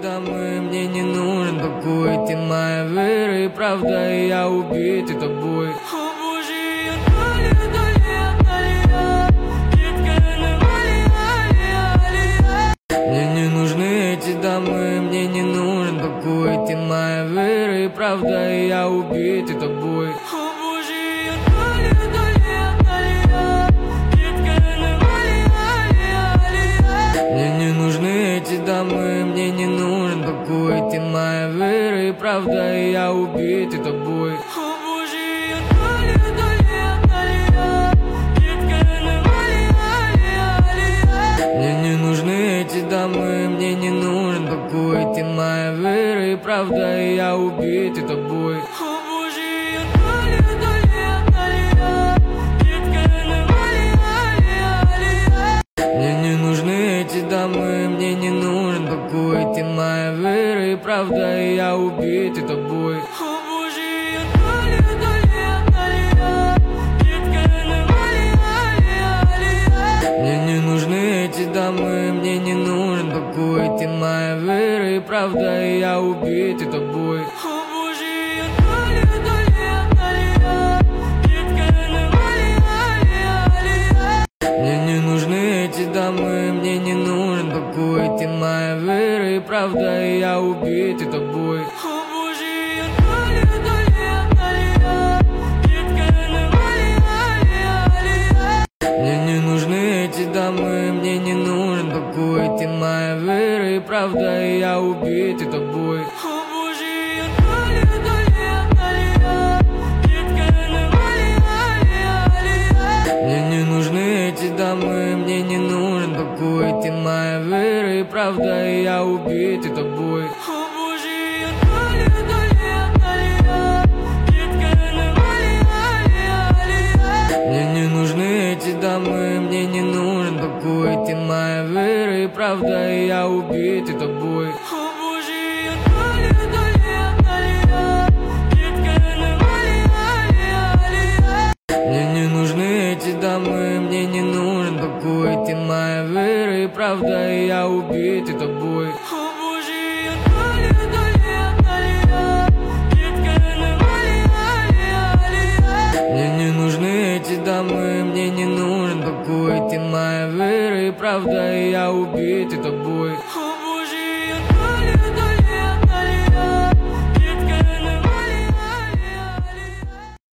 домой, мне не нужен покой. Ты моя вера и правда, и я убит тобой. О боже, я мне не нужны эти домы, мне не нужен покой. Ты моя вера и правда, и я убит тобой. О боже, я мне не нужны эти домы, мне не нужен покой. Ты моя вера и правда, и я убит тобой. О боже, я мне не нужны эти домы, мне не нужен покой. Ты моя вера и правда, и я убит тобой. О боже, я мне не нужны эти домы, мне не нужен покой. Ты моя вера и правда, и я убит тобой. О боже, я мне не нужны эти домы, мне не нужен покой. Ты моя вера и правда, и я убит тобой. О боже, я мне не нужны эти домы, мне не нужен покой. Ты моя вера и правда, и я убит тобой. О боже, я мне не нужны эти домы, мне не нужен покой. Ты моя вера и правда, и я убит тобой. О боже, я мне не нужны эти домы, мне не нужен покой. Ты моя вера и правда, и я убит тобой. О боже, я мне не нужны эти домы, мне не нужен покой. Ты моя вера и правда, и я убит тобой. О боже, я мне не нужны эти домы, мне не нужен покой. Ты моя вера и правда, и я убит тобой. О боже, я мне не нужны эти домы, мне не нужен покой. Ты моя вера и правда, и я убит тобой.